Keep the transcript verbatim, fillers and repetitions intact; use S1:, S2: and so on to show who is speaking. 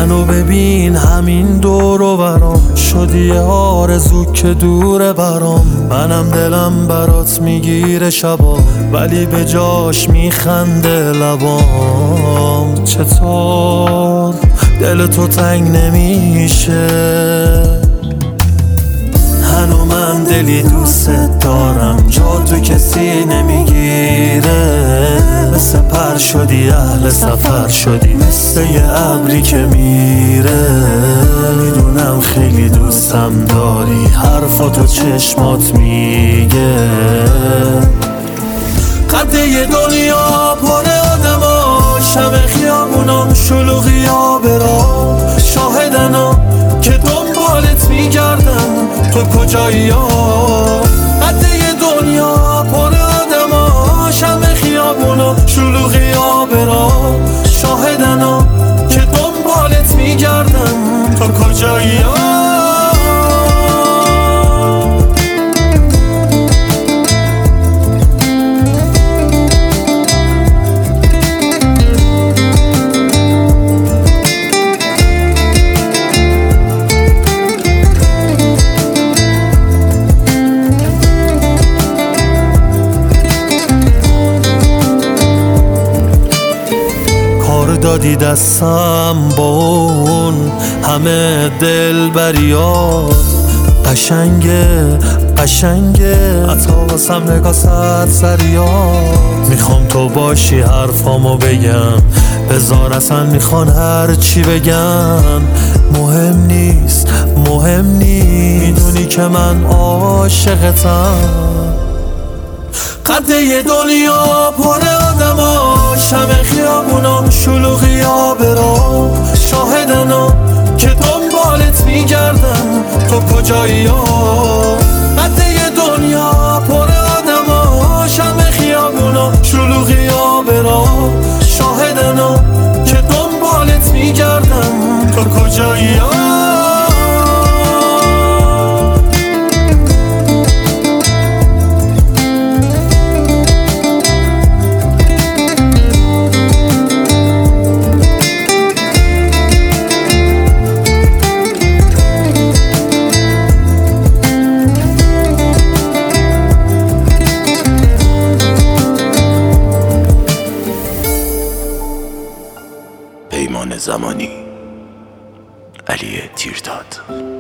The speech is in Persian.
S1: منو ببین همین دور و برام شدی آرزو که دوره برام. منم دلم برات میگیره شبا ولی به جاش میخنده لبام. چطور دل تو تنگ نمیشه؟ هنو من دلی دوست دارم جا تو کسی نمیگیره. مثل پر شدی اهل سفر شدی مثل یه ابری که میره. میدونم خیلی دوستم داری حرفاتو چشمات میگه. قد یه دنیا پر آدما شب خیابونام شلوغیا برا شاهدنا که دنبالت میگردم تو کجایی ها. قد یه دنیا پر آدما شب خیابونا شلوغیا برا شاهدنا که دنبالت میگردم تو کجایی ها. دادی دستم با اون همه دل بریاد. قشنگه قشنگه حتی واسم نگاه سر سریاد. میخوام تو باشی حرفامو بگم بذار اصلا میخوان هر چی بگن. مهم نیست مهم نیست میدونی که من عاشقتم. قد یه دنیا پر آدما شب خیابونام شلوغیا برا شاهدنا که دنبالت میگردم تو کجایی ها. قد یه دنیا پر آدما شب خیابونام شلوغیا برا شاهدنا که دنبالت میگردم تو کجایی ها.
S2: پیمان زمانی، علی تیرداد.